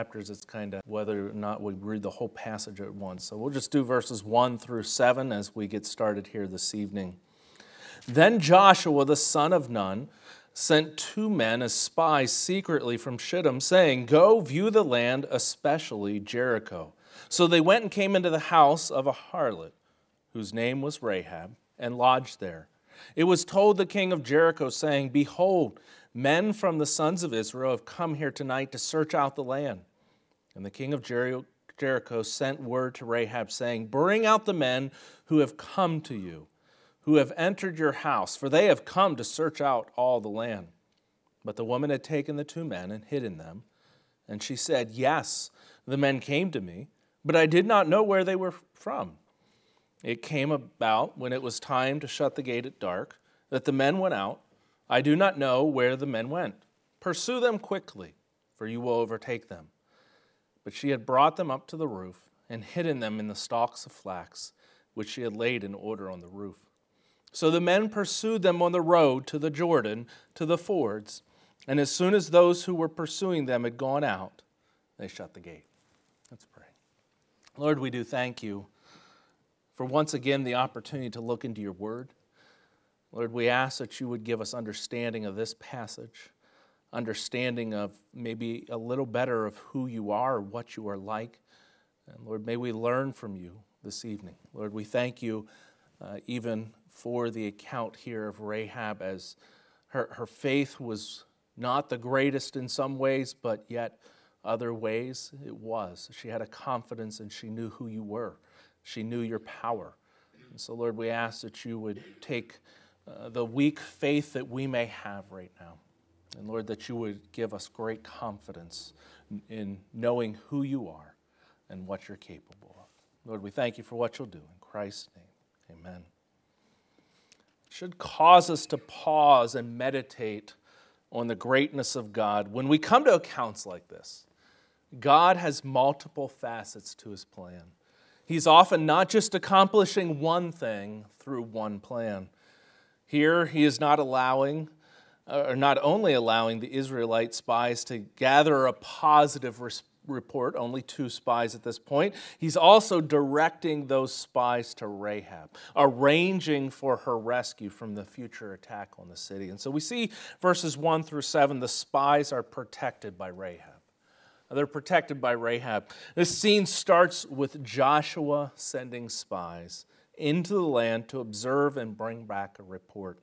chapters, it's kind of whether or not we read the whole passage at once. So we'll just do verses 1 through 7 as we get started here this evening. Then Joshua the son of Nun sent 2 men as spies secretly from Shittim, saying, "Go view the land, especially Jericho." So they went and came into the house of a harlot, whose name was Rahab, and lodged there. It was told the king of Jericho, saying, "Behold, men from the sons of Israel have come here tonight to search out the land." And the king of Jericho sent word to Rahab, saying, "Bring out the men who have come to you, who have entered your house, for they have come to search out all the land." But the woman had taken the 2 men and hidden them. And she said, "Yes, the men came to me, but I did not know where they were from." It came about, when it was time to shut the gate at dark, that the men went out. I do not know where the men went. Pursue them quickly, for you will overtake them. But she had brought them up to the roof and hidden them in the stalks of flax, which she had laid in order on the roof. So the men pursued them on the road to the Jordan, to the fords, and as soon as those who were pursuing them had gone out, they shut the gate. Let's pray. Lord, we do thank you for once again the opportunity to look into your word. Lord, we ask that you would give us understanding of this passage, understanding of maybe a little better of who you are, or what you are like. And Lord, may we learn from you this evening. Lord, we thank you even for the account here of Rahab, as her faith was not the greatest in some ways, but yet other ways it was. She had a confidence and she knew who you were. She knew your power. And so, Lord, we ask that you would take the weak faith that we may have right now. And Lord, that you would give us great confidence in knowing who you are and what you're capable of. Lord, we thank you for what you'll do. In Christ's name, amen. It should cause us to pause and meditate on the greatness of God. When we come to accounts like this, God has multiple facets to his plan. He's often not just accomplishing one thing through one plan. Here, he is not only allowing the Israelite spies to gather a positive report, only 2 spies at this point. He's also directing those spies to Rahab, arranging for her rescue from the future attack on the city. And so we see verses 1 through 7, the spies are protected by Rahab. They're protected by Rahab. This scene starts with Joshua sending spies into the land to observe and bring back a report.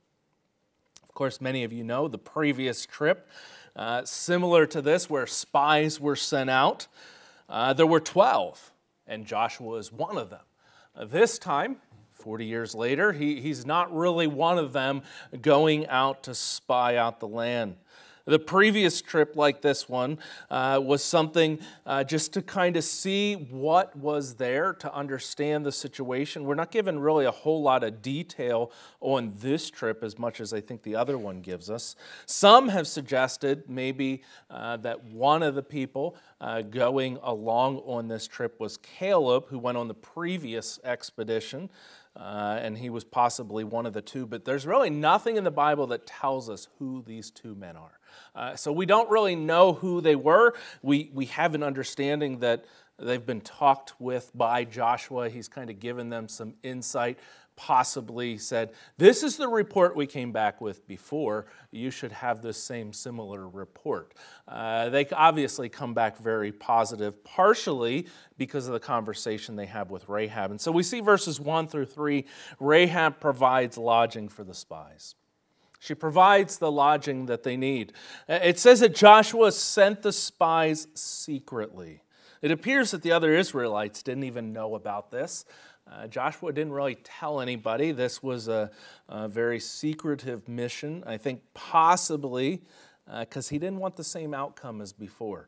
Of course, many of you know the previous trip, similar to this, where spies were sent out. There were 12, and Joshua is one of them. This time, 40 years later, he's not really one of them going out to spy out the land. The previous trip, like this one, was something just to kind of see what was there, to understand the situation. We're not given really a whole lot of detail on this trip as much as I think the other one gives us. Some have suggested maybe that one of the people going along on this trip was Caleb, who went on the previous expedition. And he was possibly one of the 2, but there's really nothing in the Bible that tells us who these 2 men are. So we don't really know who they were. We have an understanding that they've been talked with by Joshua. He's kind of given them some insight, possibly said, "This is the report we came back with before. You should have this same similar report." They obviously come back very positive, partially because of the conversation they have with Rahab. And so we see verses 1 through 3, Rahab provides lodging for the spies. She provides the lodging that they need. It says that Joshua sent the spies secretly. It appears that the other Israelites didn't even know about this. Joshua didn't really tell anybody. This was a very secretive mission, I think possibly because he didn't want the same outcome as before.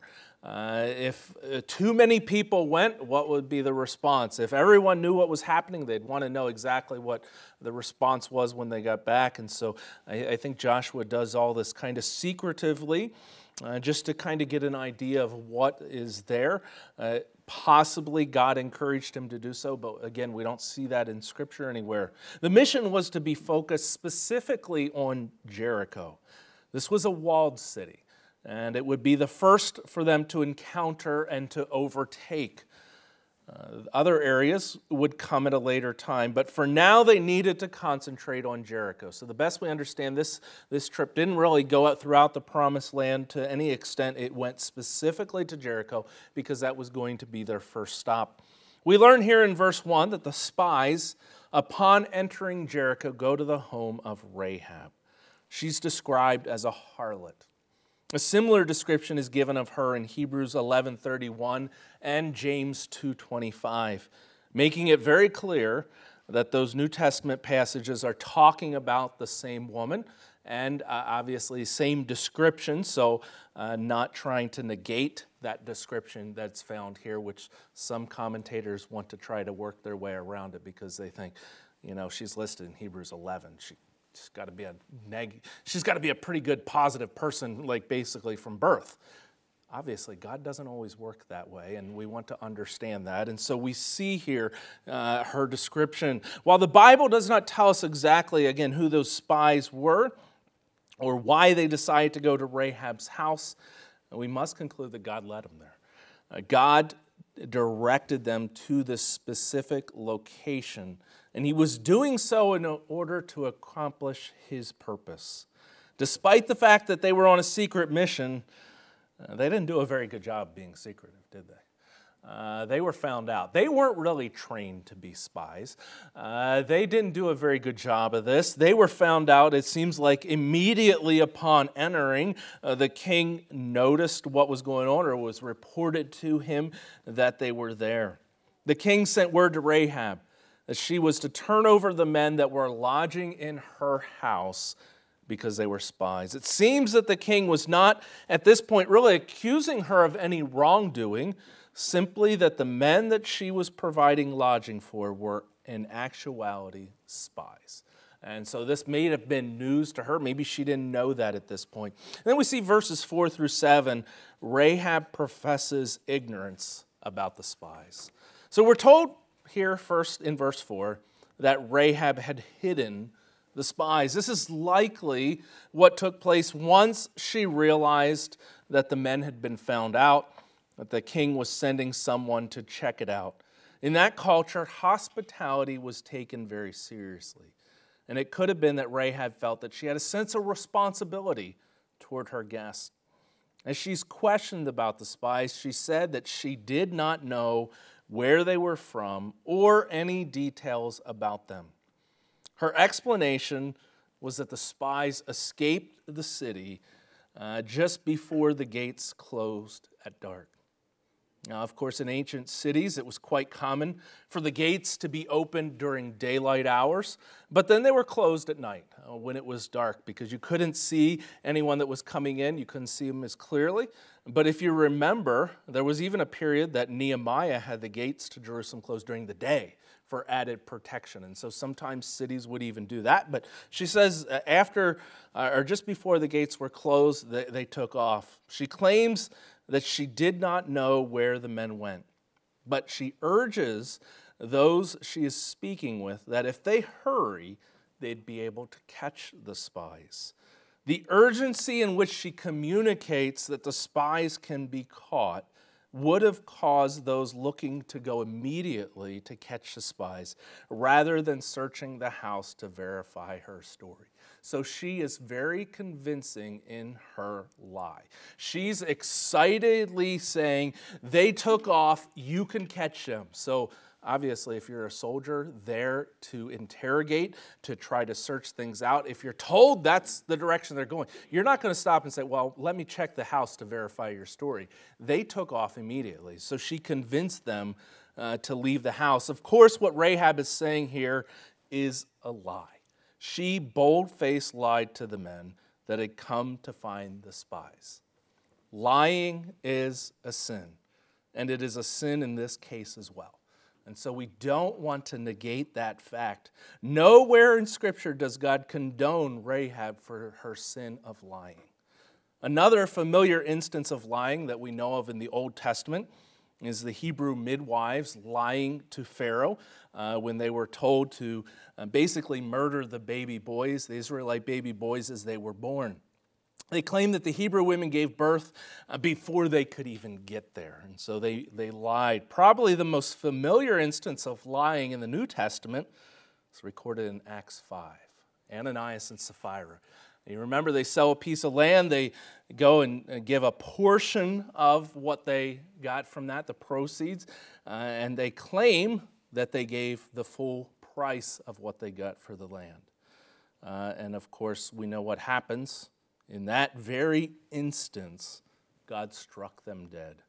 If too many people went, what would be the response? If everyone knew what was happening, they'd want to know exactly what the response was when they got back. And so I think Joshua does all this kind of secretively, just to kind of get an idea of what is there. Possibly God encouraged him to do so, but again, we don't see that in Scripture anywhere. The mission was to be focused specifically on Jericho. This was a walled city. and it would be the first for them to encounter and to overtake. Other areas would come at a later time, but for now they needed to concentrate on Jericho. So the best we understand, this trip didn't really go out throughout the Promised Land to any extent. It went specifically to Jericho because that was going to be their first stop. We learn here in verse 1 that the spies, upon entering Jericho, go to the home of Rahab. She's described as a harlot. A similar description is given of her in Hebrews 11:31 and James 2:25, making it very clear that those New Testament passages are talking about the same woman and obviously same description, so not trying to negate that description that's found here, which some commentators want to try to work their way around it because they think, she's listed in Hebrews 11. She's got to be a pretty good positive person, like basically from birth. Obviously, God doesn't always work that way, and we want to understand that. And so we see here her description. While the Bible does not tell us exactly, again, who those spies were or why they decided to go to Rahab's house, we must conclude that God led them there. God directed them to this specific location, and he was doing so in order to accomplish his purpose. Despite the fact that they were on a secret mission, they didn't do a very good job being secretive, did they? They were found out. They weren't really trained to be spies. They didn't do a very good job of this. They were found out, it seems like, immediately upon entering. The king noticed what was going on, or was reported to him that they were there. The king sent word to Rahab that she was to turn over the men that were lodging in her house because they were spies. It seems that the king was not, at this point, really accusing her of any wrongdoing, simply that the men that she was providing lodging for were, in actuality, spies. And so this may have been news to her. Maybe she didn't know that at this point. And then we see verses 4 through 7, Rahab professes ignorance about the spies. So we're told here first in verse 4 that Rahab had hidden the spies. This is likely what took place once she realized that the men had been found out, that the king was sending someone to check it out. In that culture, hospitality was taken very seriously. And it could have been that Rahab felt that she had a sense of responsibility toward her guests. As she's questioned about the spies, she said that she did not know where they were from or any details about them. Her explanation was that the spies escaped the city just before the gates closed at dark. Now, of course, in ancient cities, it was quite common for the gates to be opened during daylight hours, but then they were closed at night when it was dark because you couldn't see anyone that was coming in. You couldn't see them as clearly. But if you remember, there was even a period that Nehemiah had the gates to Jerusalem closed during the day for added protection. And so sometimes cities would even do that. But she says after or just before the gates were closed, they took off. She claims that she did not know where the men went. But she urges those she is speaking with that if they hurry, they'd be able to catch the spies. The urgency in which she communicates that the spies can be caught would have caused those looking to go immediately to catch the spies rather than searching the house to verify her story. So she is very convincing in her lie. She's excitedly saying, they took off, you can catch them. So obviously, if you're a soldier there to interrogate, to try to search things out, if you're told that's the direction they're going, you're not going to stop and say, well, let me check the house to verify your story. They took off immediately. So she convinced them to leave the house. Of course, what Rahab is saying here is a lie. She bold-faced lied to the men that had come to find the spies. Lying is a sin, and it is a sin in this case as well. And so we don't want to negate that fact. Nowhere in Scripture does God condone Rahab for her sin of lying. Another familiar instance of lying that we know of in the Old Testament is the Hebrew midwives lying to Pharaoh when they were told to basically murder the baby boys, the Israelite baby boys as they were born. They claim that the Hebrew women gave birth before they could even get there. And so they lied. Probably the most familiar instance of lying in the New Testament is recorded in Acts 5. Ananias and Sapphira. You remember they sell a piece of land. They go and give a portion of what they got from that, the proceeds. And they claim that they gave the full price of what they got for the land. And of course, we know what happens. In that very instance, God struck them dead.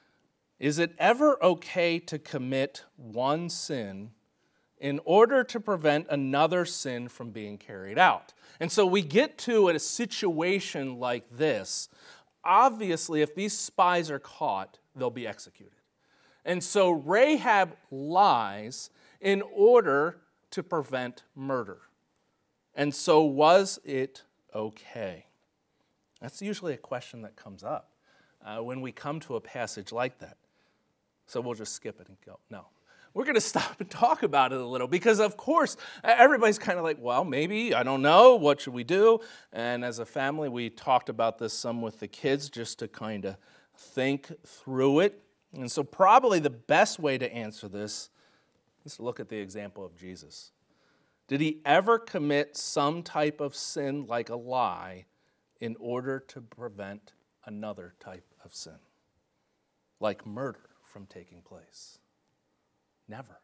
Is it ever okay to commit one sin in order to prevent another sin from being carried out? And so we get to a situation like this. Obviously, if these spies are caught, they'll be executed. And so Rahab lies in order to prevent murder. And so was it okay? That's usually a question that comes up when we come to a passage like that. So we'll just skip it and go, no. We're going to stop and talk about it a little because, of course, everybody's kind of like, well, maybe, I don't know, what should we do? And as a family, we talked about this some with the kids just to kind of think through it. And so probably the best way to answer this is to look at the example of Jesus. Did he ever commit some type of sin like a lie in order to prevent another type of sin, like murder from taking place? Never.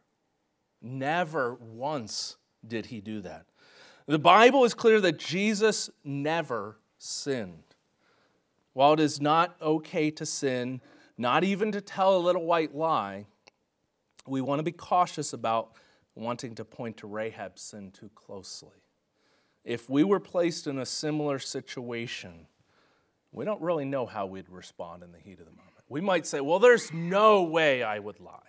Never once did he do that. The Bible is clear that Jesus never sinned. While it is not okay to sin, not even to tell a little white lie, we want to be cautious about wanting to point to Rahab's sin too closely. If we were placed in a similar situation, we don't really know how we'd respond in the heat of the moment. We might say, well, there's no way I would lie.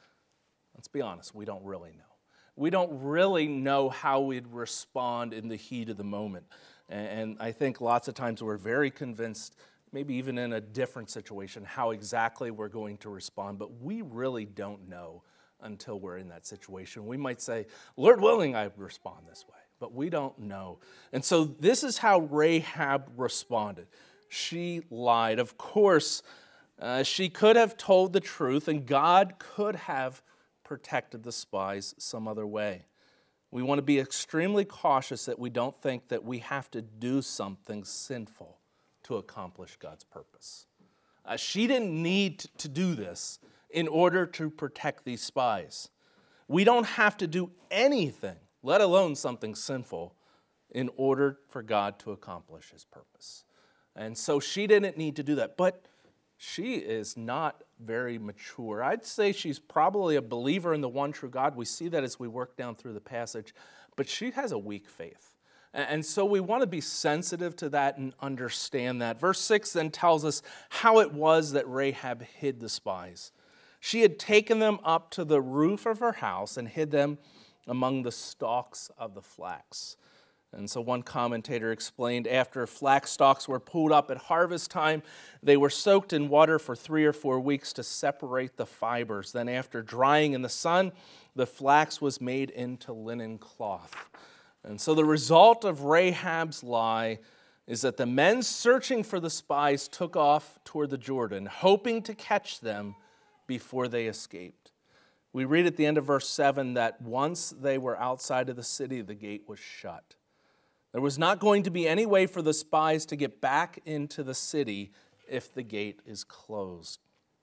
Let's be honest, we don't really know. We don't really know how we'd respond in the heat of the moment. And I think lots of times we're very convinced, maybe even in a different situation, how exactly we're going to respond, but we really don't know until we're in that situation. We might say, Lord willing, I would respond this way. But we don't know. And so this is how Rahab responded. She lied. Of course, she could have told the truth, and God could have protected the spies some other way. We want to be extremely cautious that we don't think that we have to do something sinful to accomplish God's purpose. She didn't need to do this in order to protect these spies. We don't have to do anything, let alone something sinful, in order for God to accomplish his purpose. And so she didn't need to do that. But she is not very mature. I'd say she's probably a believer in the one true God. We see that as we work down through the passage. But she has a weak faith. And so we want to be sensitive to that and understand that. Verse 6 then tells us how it was that Rahab hid the spies. She had taken them up to the roof of her house and hid them among the stalks of the flax. And so one commentator explained, after flax stalks were pulled up at harvest time, they were soaked in water for 3 or 4 weeks to separate the fibers. Then after drying in the sun, the flax was made into linen cloth. And so the result of Rahab's lie is that the men searching for the spies took off toward the Jordan, hoping to catch them before they escaped. We read at the end of verse 7 that once they were outside of the city, the gate was shut. There was not going to be any way for the spies to get back into the city if the gate is closed.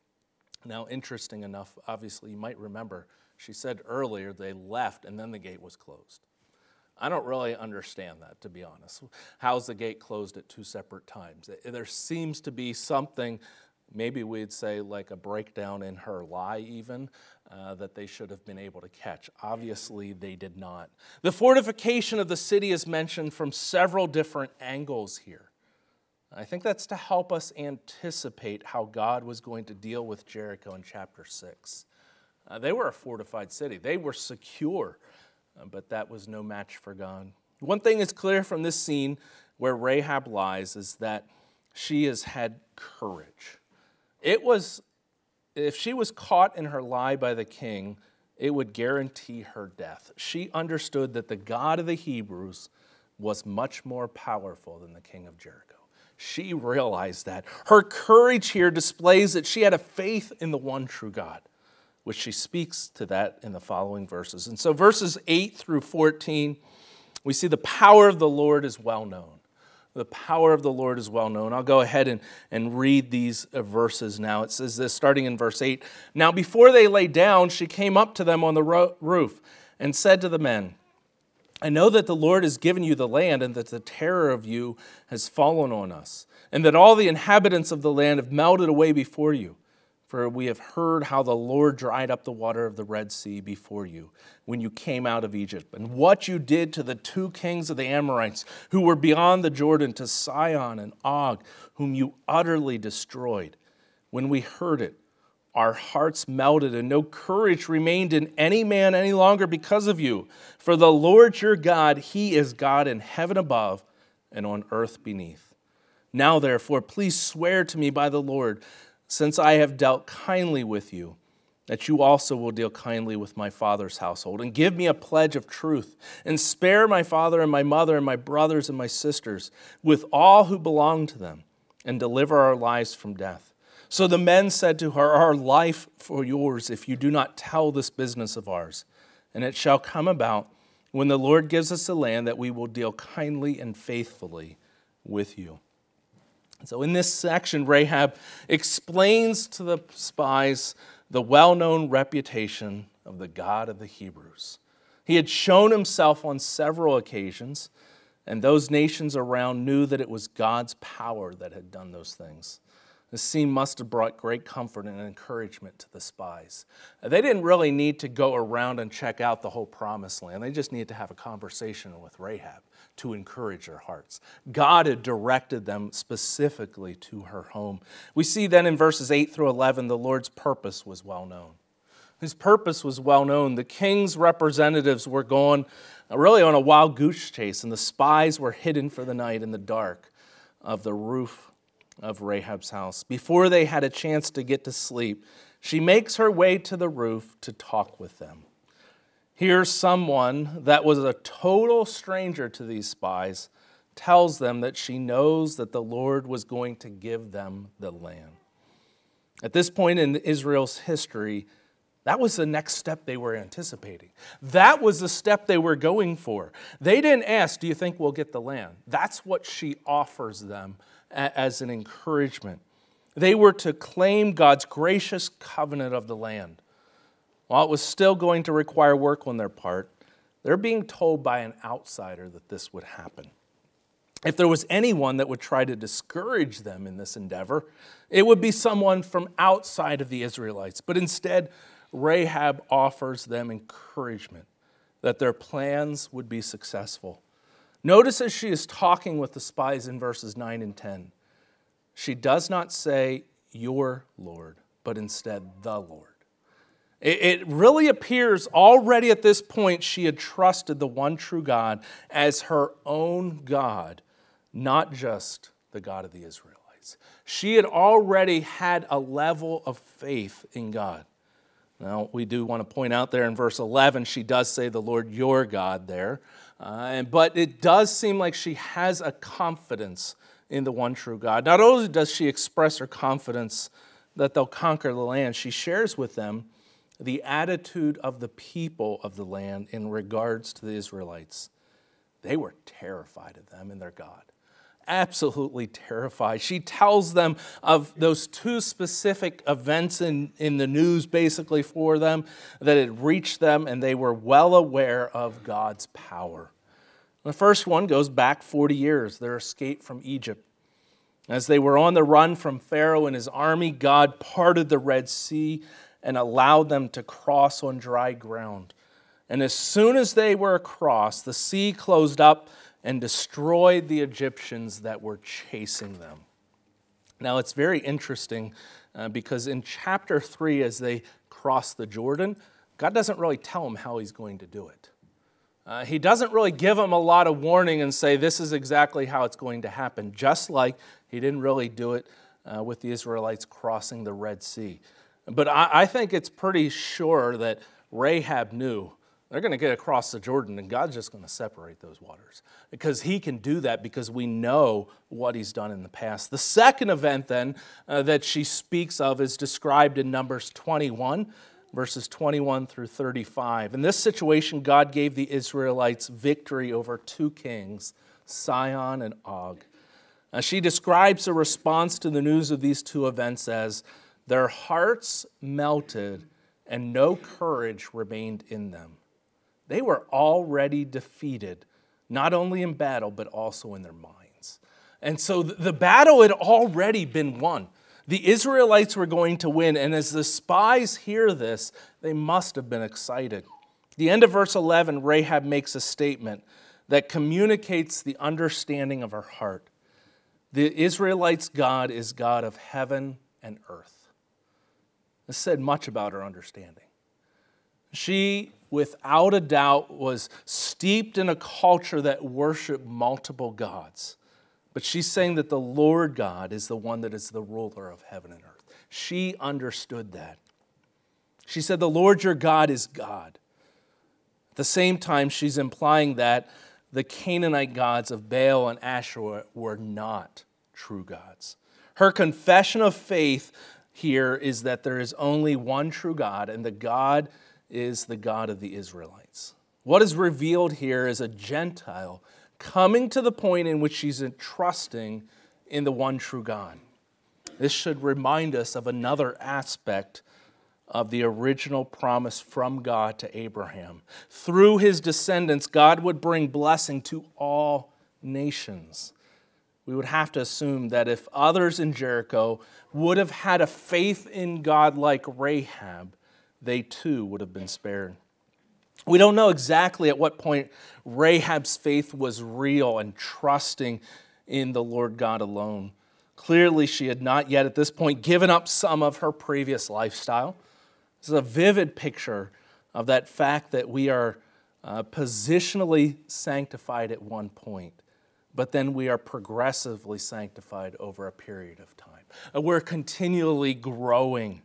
Now, interesting enough, obviously you might remember, she said earlier they left and then the gate was closed. I don't really understand that, to be honest. How's the gate closed at 2 separate times? There seems to be something, maybe we'd say like a breakdown in her lie even, that they should have been able to catch. Obviously, they did not. The fortification of the city is mentioned from several different angles here. I think that's to help us anticipate how God was going to deal with Jericho in chapter 6. They were a fortified city. They were secure, but that was no match for God. One thing is clear from this scene where Rahab lies is that she has had courage. If she was caught in her lie by the king, it would guarantee her death. She understood that the God of the Hebrews was much more powerful than the king of Jericho. She realized that. Her courage here displays that she had a faith in the one true God, which she speaks to that in the following verses. And so verses 8 through 14, we see the power of the Lord is well known. The power of the Lord is well known. I'll go ahead and read these verses now. It says this, starting in verse 8. Now before they lay down, she came up to them on the roof and said to the men, I know that the Lord has given you the land and that the terror of you has fallen on us, and that all the inhabitants of the land have melted away before you. For we have heard how the Lord dried up the water of the Red Sea before you when you came out of Egypt, and what you did to the 2 kings of the Amorites who were beyond the Jordan, to Sihon and Og, whom you utterly destroyed. When we heard it, our hearts melted, and no courage remained in any man any longer because of you. For the Lord your God, He is God in heaven above and on earth beneath. Now therefore, please swear to me by the Lord, since I have dealt kindly with you, that you also will deal kindly with my father's household, and give me a pledge of truth, and spare my father and my mother and my brothers and my sisters, with all who belong to them, and deliver our lives from death. So the men said to her, our life for yours, if you do not tell this business of ours. And it shall come about, when the Lord gives us the land, that we will deal kindly and faithfully with you. So in this section, Rahab explains to the spies the well-known reputation of the God of the Hebrews. He had shown himself on several occasions, and those nations around knew that it was God's power that had done those things. This scene must have brought great comfort and encouragement to the spies. They didn't really need to go around and check out the whole promised land. They just needed to have a conversation with Rahab to encourage their hearts. God had directed them specifically to her home. We see then in verses 8 through 11, the Lord's purpose was well known. His purpose was well known. The king's representatives were going really on a wild goose chase, and the spies were hidden for the night in the dark of the roof of Rahab's house. Before they had a chance to get to sleep, she makes her way to the roof to talk with them. Here, someone that was a total stranger to these spies tells them that she knows that the Lord was going to give them the land. At this point in Israel's history, that was the next step they were anticipating. That was the step they were going for. They didn't ask, do you think we'll get the land? That's what she offers them as an encouragement. They were to claim God's gracious covenant of the land. While it was still going to require work on their part, they're being told by an outsider that this would happen. If there was anyone that would try to discourage them in this endeavor, it would be someone from outside of the Israelites. But instead, Rahab offers them encouragement that their plans would be successful. Notice as she is talking with the spies in verses 9 and 10, she does not say, your Lord, but instead, the Lord. It really appears already at this point she had trusted the one true God as her own God, not just the God of the Israelites. She had already had a level of faith in God. Now, we do want to point out there in verse 11, she does say the Lord your God there. But it does seem like she has a confidence in the one true God. Not only does she express her confidence that they'll conquer the land, she shares with them the attitude of the people of the land in regards to the Israelites. They were terrified of them and their God. Absolutely terrified. She tells them of those 2 specific events in the news basically for them that had reached them, and they were well aware of God's power. The first one goes back 40 years, their escape from Egypt. As they were on the run from Pharaoh and his army, God parted the Red Sea and allowed them to cross on dry ground. And as soon as they were across, the sea closed up and destroyed the Egyptians that were chasing them. Now, it's very interesting because in chapter 3, as they cross the Jordan, God doesn't really tell them how he's going to do it. He doesn't really give them a lot of warning and say, this is exactly how it's going to happen, just like he didn't really do it with the Israelites crossing the Red Sea. But I think it's pretty sure that Rahab knew They're going to get across the Jordan, and God's just going to separate those waters because he can do that because we know what he's done in the past. The second event then that she speaks of is described in Numbers 21, verses 21 through 35. In this situation, God gave the Israelites victory over two kings, Sihon and Og. She describes the response to the news of these two events as, their hearts melted and no courage remained in them. They were already defeated, not only in battle, but also in their minds. And so the battle had already been won. The Israelites were going to win, and as the spies hear this, they must have been excited. The end of verse 11, Rahab makes a statement that communicates the understanding of her heart. The Israelites' God is God of heaven and earth. This said much about her understanding. She, without a doubt, was steeped in a culture that worshiped multiple gods. But she's saying that the Lord God is the one that is the ruler of heaven and earth. She understood that. She said, the Lord your God is God. At the same time, she's implying that the Canaanite gods of Baal and Asherah were not true gods. Her confession of faith here is that there is only one true God, and the God is the God of the Israelites. What is revealed here is a Gentile coming to the point in which she's trusting in the one true God. This should remind us of another aspect of the original promise from God to Abraham. Through his descendants, God would bring blessing to all nations. We would have to assume that if others in Jericho would have had a faith in God like Rahab, they too would have been spared. We don't know exactly at what point Rahab's faith was real and trusting in the Lord God alone. Clearly, she had not yet at this point given up some of her previous lifestyle. This is a vivid picture of that fact that we are positionally sanctified at one point, but then we are progressively sanctified over a period of time. We're continually growing.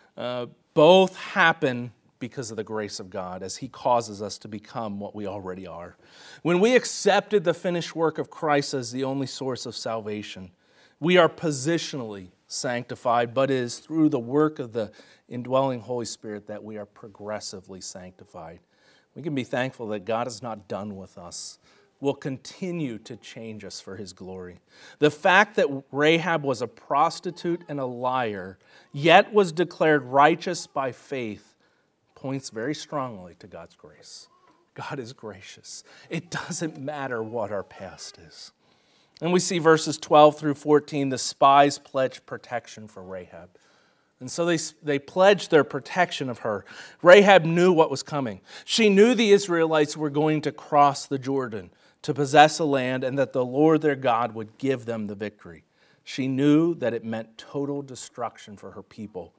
Both happen because of the grace of God as he causes us to become what we already are. When we accepted the finished work of Christ as the only source of salvation, we are positionally sanctified, but it is through the work of the indwelling Holy Spirit that we are progressively sanctified. We can be thankful that God is not done with us, will continue to change us for his glory. The fact that Rahab was a prostitute and a liar, yet was declared righteous by faith, points very strongly to God's grace. God is gracious. It doesn't matter what our past is. And we see verses 12 through 14, the spies pledge protection for Rahab. And so they pledged their protection of her. Rahab knew what was coming. She knew the Israelites were going to cross the Jordan to possess a land and that the Lord their God would give them the victory. She knew that it meant total destruction for her people.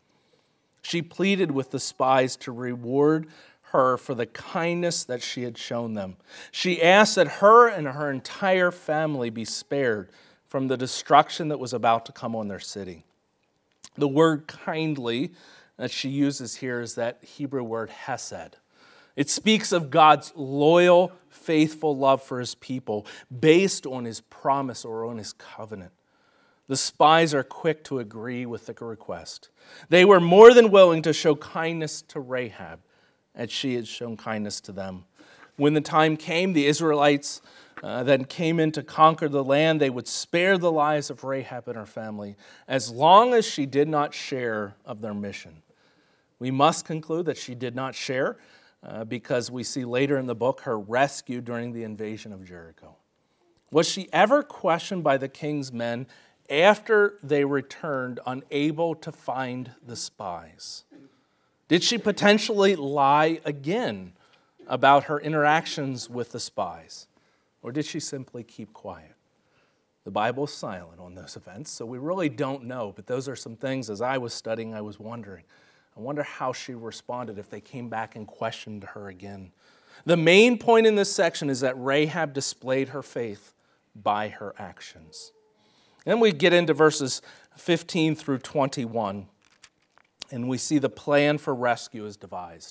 She pleaded with the spies to reward her for the kindness that she had shown them. She asked that her and her entire family be spared from the destruction that was about to come on their city. The word kindly that she uses here is that Hebrew word hesed. It speaks of God's loyal, faithful love for his people based on his promise or on his covenant. The spies are quick to agree with the request. They were more than willing to show kindness to Rahab as she had shown kindness to them. When the time came, the Israelites then came in to conquer the land. They would spare the lives of Rahab and her family as long as she did not share of their mission. We must conclude that she did not share because we see later in the book her rescue during the invasion of Jericho. Was she ever questioned by the king's men after they returned unable to find the spies? Did she potentially lie again about her interactions with the spies? Or did she simply keep quiet? The Bible is silent on those events, so we really don't know. But those are some things, as I was studying, I was wondering. I wonder how she responded if they came back and questioned her again. The main point in this section is that Rahab displayed her faith by her actions. Then we get into verses 15 through 21, and we see the plan for rescue is devised.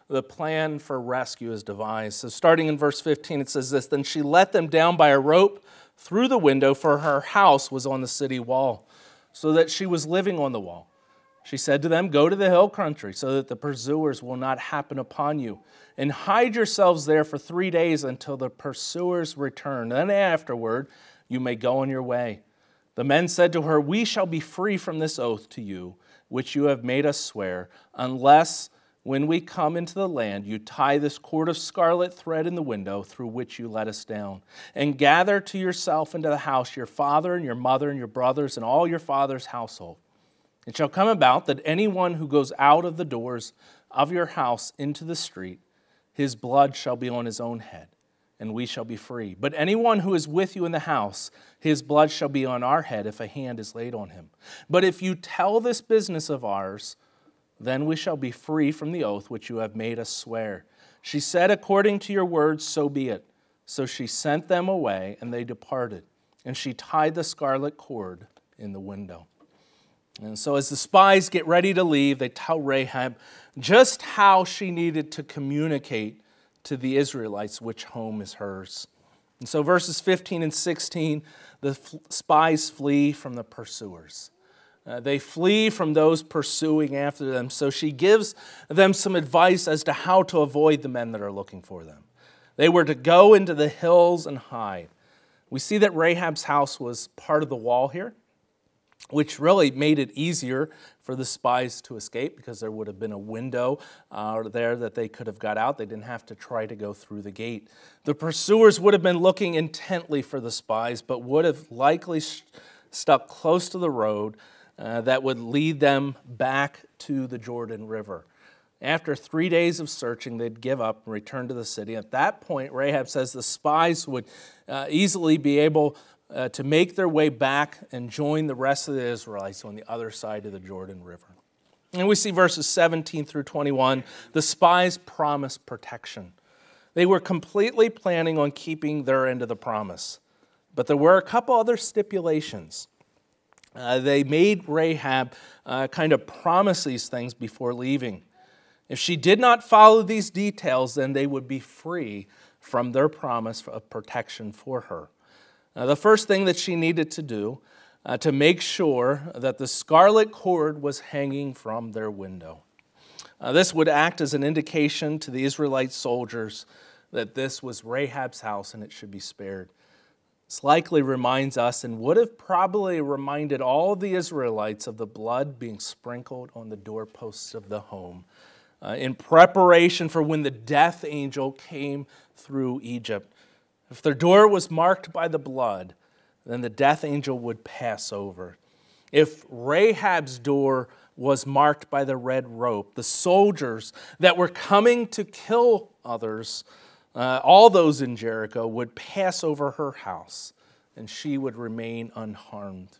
the plan for rescue is devised. So starting in verse 15, it says this, "Then she let them down by a rope through the window, for her house was on the city wall, so that she was living on the wall. She said to them, 'Go to the hill country, so that the pursuers will not happen upon you, and hide yourselves there for 3 days until the pursuers return. Then afterward you may go on your way.' The men said to her, 'We shall be free from this oath to you, which you have made us swear, unless when we come into the land you tie this cord of scarlet thread in the window through which you let us down, and gather to yourself into the house your father and your mother and your brothers and all your father's household. It shall come about that anyone who goes out of the doors of your house into the street, his blood shall be on his own head, and we shall be free. But anyone who is with you in the house, his blood shall be on our head if a hand is laid on him. But if you tell this business of ours, then we shall be free from the oath which you have made us swear.' She said, 'According to your words, so be it.' So she sent them away, and they departed. And she tied the scarlet cord in the window." And so as the spies get ready to leave, they tell Rahab just how she needed to communicate to the Israelites which home is hers. And so verses 15 and 16, the spies flee from the pursuers. They flee from those pursuing after them. So she gives them some advice as to how to avoid the men that are looking for them. They were to go into the hills and hide. We see that Rahab's house was part of the wall here, which really made it easier for the spies to escape because there would have been a window there that they could have got out. They didn't have to try to go through the gate. The pursuers would have been looking intently for the spies, but would have likely stuck close to the road that would lead them back to the Jordan River. After 3 days of searching, they'd give up and return to the city. At that point, Rahab says the spies would easily be able to make their way back and join the rest of the Israelites on the other side of the Jordan River. And we see verses 17 through 21, the spies promise protection. They were completely planning on keeping their end of the promise. But there were a couple other stipulations. They made Rahab kind of promise these things before leaving. If she did not follow these details, then they would be free from their promise of protection for her. The first thing that she needed to do to make sure that the scarlet cord was hanging from their window. This would act as an indication to the Israelite soldiers that this was Rahab's house and it should be spared. This likely reminds us and would have probably reminded all the Israelites of the blood being sprinkled on the doorposts of the home in preparation for when the death angel came through Egypt. If their door was marked by the blood, then the death angel would pass over. If Rahab's door was marked by the red rope, the soldiers that were coming to kill others, all those in Jericho, would pass over her house, and she would remain unharmed.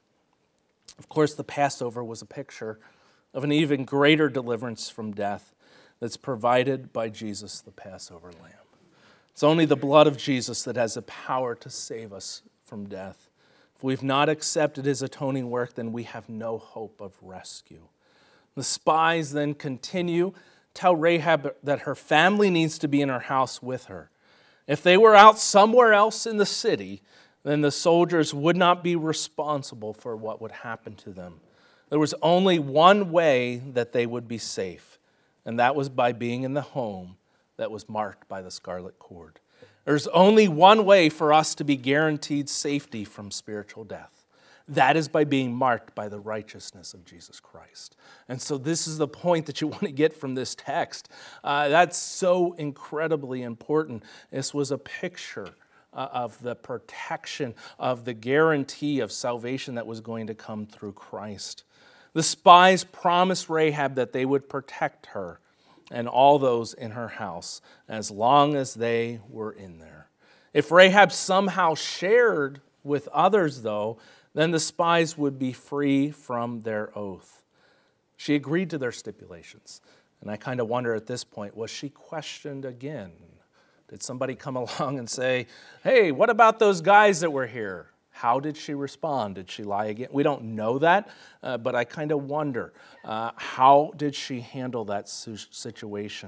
Of course, the Passover was a picture of an even greater deliverance from death that's provided by Jesus, the Passover Lamb. It's only the blood of Jesus that has the power to save us from death. If we've not accepted his atoning work, then we have no hope of rescue. The spies then continue, tell Rahab that her family needs to be in her house with her. If they were out somewhere else in the city, then the soldiers would not be responsible for what would happen to them. There was only one way that they would be safe, and that was by being in the home that was marked by the scarlet cord. There's only one way for us to be guaranteed safety from spiritual death. That is by being marked by the righteousness of Jesus Christ. And so this is the point that you want to get from this text. That's so incredibly important. This was a picture of the protection, of the guarantee of salvation that was going to come through Christ. The spies promised Rahab that they would protect her and all those in her house as long as they were in there. If Rahab somehow shared with others, though, then the spies would be free from their oath. She agreed to their stipulations. And I kind of wonder at this point, was she questioned again? Did somebody come along and say, hey, what about those guys that were here? How did she respond? Did she lie again? We don't know that, but I kind of wonder, how did she handle that situation?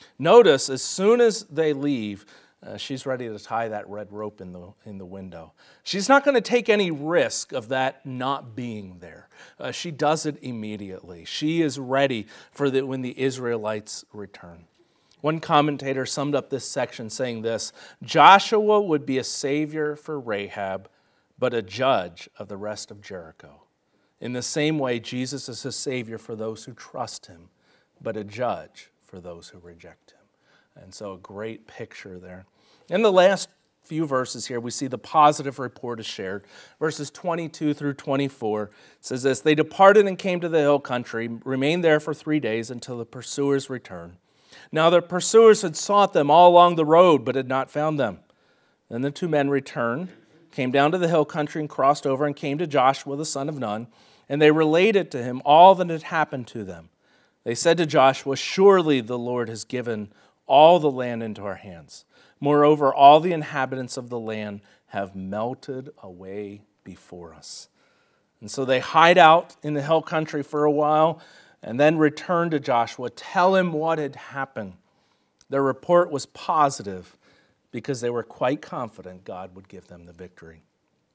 Notice, as soon as they leave, she's ready to tie that red rope in the window. She's not going to take any risk of that not being there. She does it immediately. She is ready for when the Israelites return. One commentator summed up this section saying this: Joshua would be a savior for Rahab, but a judge of the rest of Jericho. In the same way, Jesus is a savior for those who trust him, but a judge for those who reject him. And so a great picture there. In the last few verses here, we see the positive report is shared. Verses 22 through 24 says this: They departed and came to the hill country, remained there for 3 days until the pursuers returned. Now the pursuers had sought them all along the road, but had not found them. Then the 2 men returned, came down to the hill country and crossed over and came to Joshua the son of Nun, and they related to him all that had happened to them. They said to Joshua, "Surely the Lord has given all the land into our hands. Moreover, all the inhabitants of the land have melted away before us." And so they hide out in the hill country for a while and then return to Joshua, tell him what had happened. Their report was positive because they were quite confident God would give them the victory.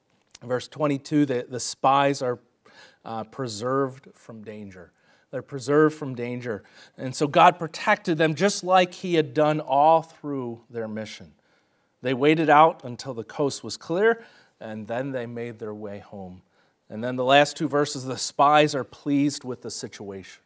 In verse 22, the spies are preserved from danger. They're preserved from danger. And so God protected them just like he had done all through their mission. They waited out until the coast was clear, and then they made their way home. And then the last 2 verses, the spies are pleased with the situation.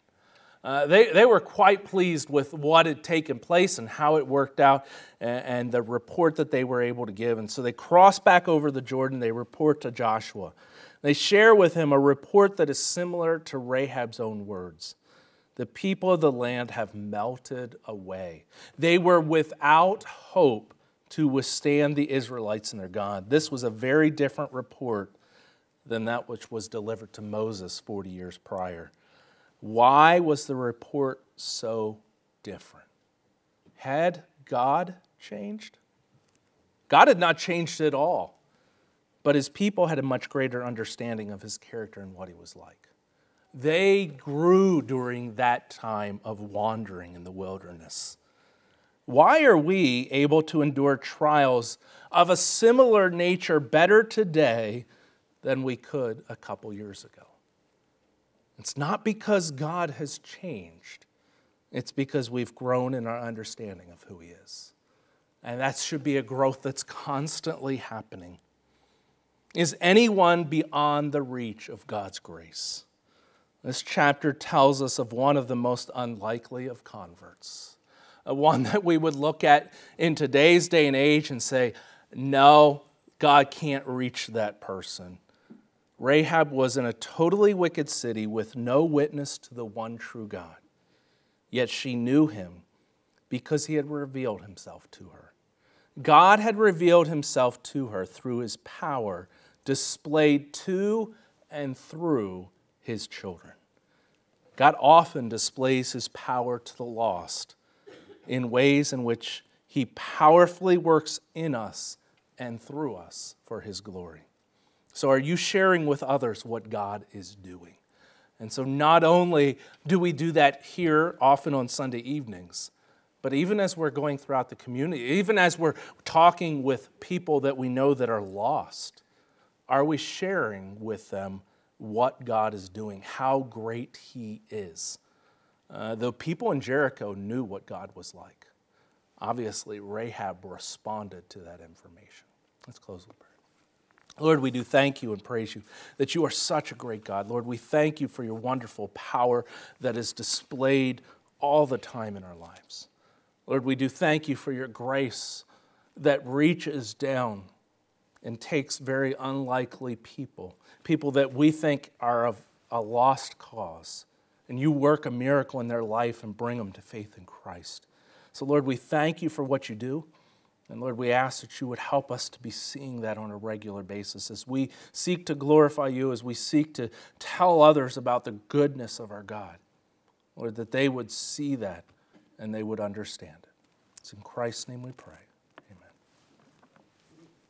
They were quite pleased with what had taken place and how it worked out and the report that they were able to give. And so they cross back over the Jordan. They report to Joshua. They share with him a report that is similar to Rahab's own words. The people of the land have melted away. They were without hope to withstand the Israelites and their God. This was a very different report than that which was delivered to Moses 40 years prior. Why was the report so different? Had God changed? God had not changed at all. But his people had a much greater understanding of his character and what he was like. They grew during that time of wandering in the wilderness. Why are we able to endure trials of a similar nature better today than we could a couple years ago? It's not because God has changed. It's because we've grown in our understanding of who he is. And that should be a growth that's constantly happening. Is anyone beyond the reach of God's grace? This chapter tells us of one of the most unlikely of converts. One that we would look at in today's day and age and say, no, God can't reach that person. Rahab was in a totally wicked city with no witness to the one true God. Yet she knew him because he had revealed himself to her. God had revealed himself to her through his power displayed to and through his children. God often displays his power to the lost in ways in which he powerfully works in us and through us for his glory. So are you sharing with others what God is doing? And so not only do we do that here often on Sunday evenings, but even as we're going throughout the community, even as we're talking with people that we know that are lost, are we sharing with them what God is doing, how great he is? The people in Jericho knew what God was like. Obviously, Rahab responded to that information. Let's close with prayer. Lord, we do thank you and praise you that you are such a great God. Lord, we thank you for your wonderful power that is displayed all the time in our lives. Lord, we do thank you for your grace that reaches down and takes very unlikely people that we think are of a lost cause, and you work a miracle in their life and bring them to faith in Christ. So, Lord, we thank you for what you do. And Lord, we ask that you would help us to be seeing that on a regular basis as we seek to glorify you, as we seek to tell others about the goodness of our God. Lord, that they would see that and they would understand it. It's in Christ's name we pray.